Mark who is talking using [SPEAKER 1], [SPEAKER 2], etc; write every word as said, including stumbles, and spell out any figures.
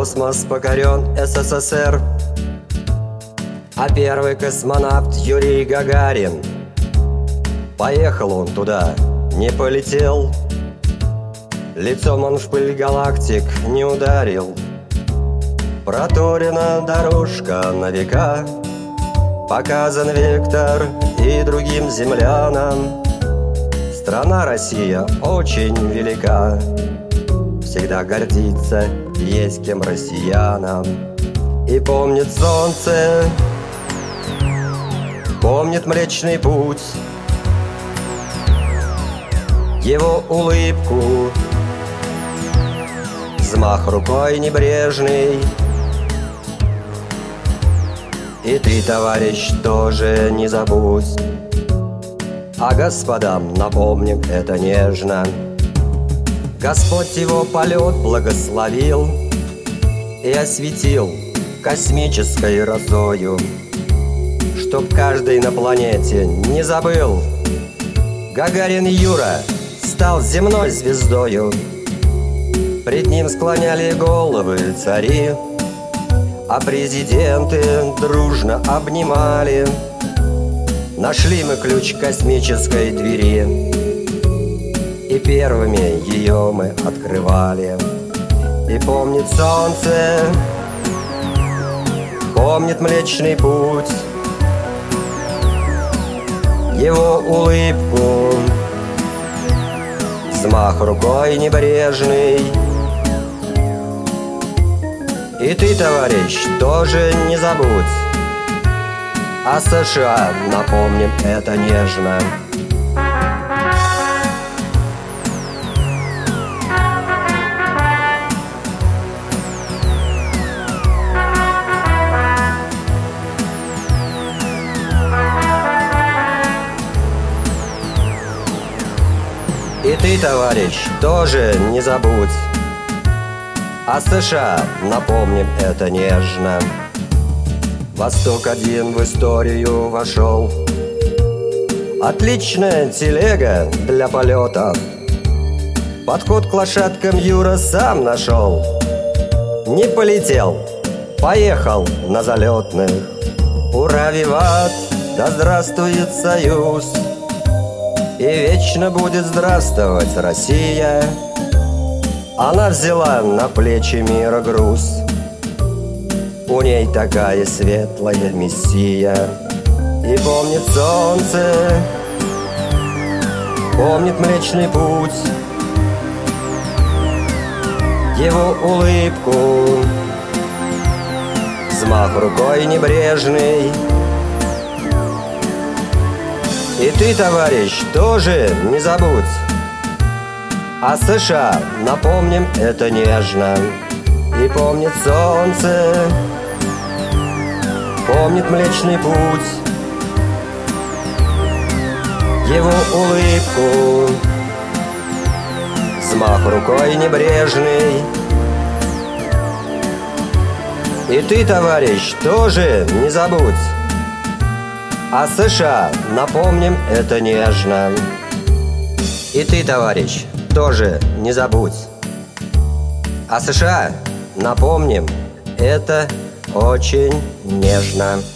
[SPEAKER 1] космос покорен СССР, а первый космонавт Юрий Гагарин. Поехал он туда, не полетел, лицом он в пыль галактик не ударил. Проторена дорожка на века, показан вектор и другим землянам. Страна Россия очень велика, всегда гордится, есть кем россиянам. И помнит солнце, помнит Млечный Путь, его улыбку, взмах рукой небрежный. И ты, товарищ, тоже не забудь, а господам напомним это нежно. Господь его полет благословил и осветил космической росою, чтоб каждый на планете не забыл: Гагарин Юра стал земной звездою. Пред ним склоняли головы цари, а президенты дружно обнимали. Нашли мы ключ к космической двери, и первыми ее мы открывали. И помнит солнце, помнит Млечный Путь, его улыбку, взмах рукой небрежный. И ты, товарищ, тоже не забудь, а США напомним это нежно. И ты, товарищ, тоже не забудь, а США напомним это нежно. Восток один в историю вошел, отличная телега для полетов. Подход к лошадкам Юра сам нашел. Не полетел, поехал на залетных. Ура, виват, да здравствует Союз, и вечно будет здравствовать Россия. Она взяла на плечи мира груз, у ней такая светлая миссия. И помнит солнце, помнит Млечный Путь, его улыбку, взмах рукой небрежный. И ты, товарищ, тоже не забудь, а США напомним это нежно. И помнит солнце, помнит Млечный Путь, его улыбку, взмах рукой небрежный. И ты, товарищ, тоже не забудь, а США напомним это нежно. И ты, товарищ, тоже не забудь, а США напомним это очень нежно.